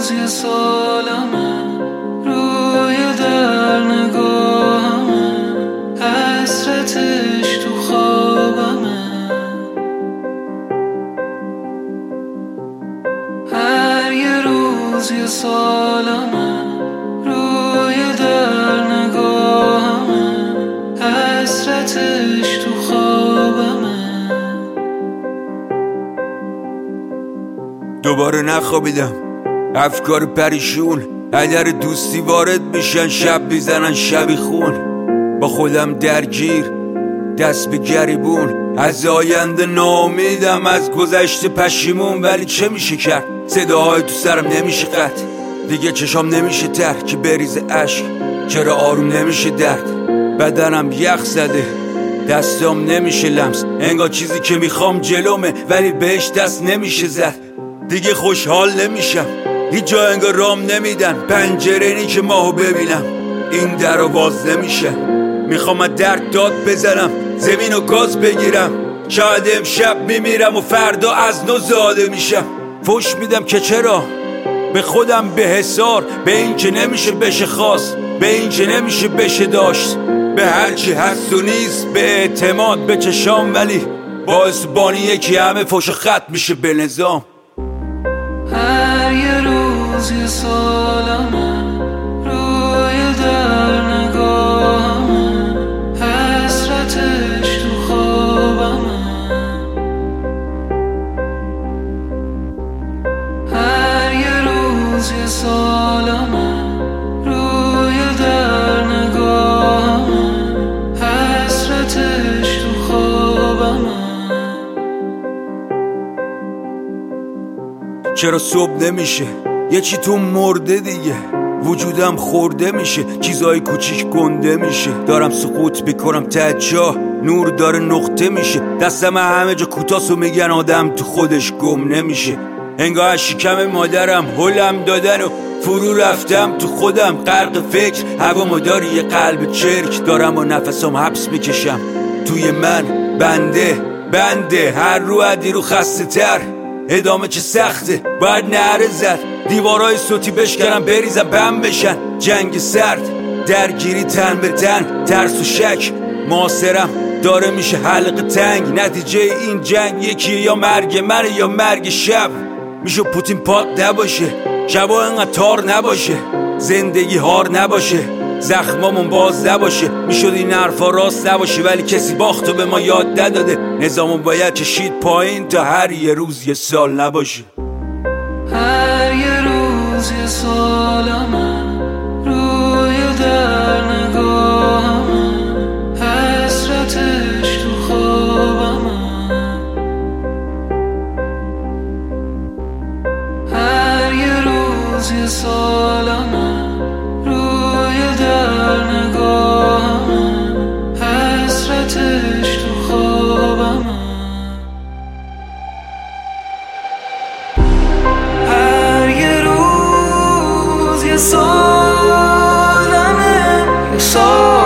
روز یه سالمه، روی در نگاهمه، حسرتش تو خوابمه. هر یه روز یه سالمه، روی در نگاهمه، حسرتش تو خوابمه. دوباره نخوابیدم، افکار پریشون اگر دوستی وارد میشن، شب میزنن شبی خون. با خودم درگیر، دست به گریبون، از آینده ناامیدم، از گذشته پشیمون. ولی چه میشه کرد؟ صداهای تو سرم نمیشه قطع، دیگه چشام نمیشه تر که بریز عشق. چرا آروم نمیشه درد؟ بدنم یخ زده، دستام نمیشه لمس، انگار چیزی که میخوام جلومه ولی بهش دست نمیشه زد. دیگه خوشحال نمیشم، هیچ جا انگار رام نمیدن، پنجره نی که ماهو ببینم، این در رو باز نمیشه. میخوام از درد داد بزنم، زمین و گاز بگیرم، شاید امشب میمیرم و فردا از نو زاده میشم. فوش میدم که چرا به خودم به حسار، به این که نمیشه بشه خواست، به این که نمیشه بشه داشت، به هرچی هست و نیست، به اعتماد به چشام. ولی باعث بانی یکی همه فوش خط میشه به نظام. هر یه روز یه سالمه، روی در نگاهمه، حسرتش تو خوابمه. هر یه روز یه سالمه، روی در نگاهمه، حسرتش تو خوابمه. چرا صبح نمیشه؟ یه چی تو مرده دیگه، وجودم خورده میشه، چیزای کوچیک گنده میشه، دارم سقوط میکنم ته چاه، نور داره نقطه میشه، دستم همه جا کوتاست و میگن آدم تو خودش گم نمیشه. انگار از شکم مادرم هلم دادن و فرو رفتم تو خودم، غرق فکر، هوامو داری یه قلب چرک، دارم و نفسم حبس میکشم توی من. بنده هر رو عدی رو خسته تر، ادامه چه سخته، باید نعره زد، دیوارای صوتی بشکنم بریزم بم بشن. جنگ سرد، درگیری تن به تن، ترس و شک، معاصرم داره میشه حلقه تنگ. نتیجه این جنگ یکیه، یا مرگ منه یا مرگ شب. میشه پوتین پاک نباشه، شبا انقدر تار نباشه، زندگی هار نباشه، زخمامون باز نباشه. میشد این حرفا راست نباشه ولی کسی باختو به ما یاد نداده، نظامون باید کشید پایین تا هر یه روز یه سال نباشه. هر یه روز یه سالمه، روی در نگاهمه، حسرتش تو خوابمه. هر یه روز یه سالمه، روی در نگاهمه، حسرتش تو خوابمه. هر یه روز یه سالمه، یه سالمه.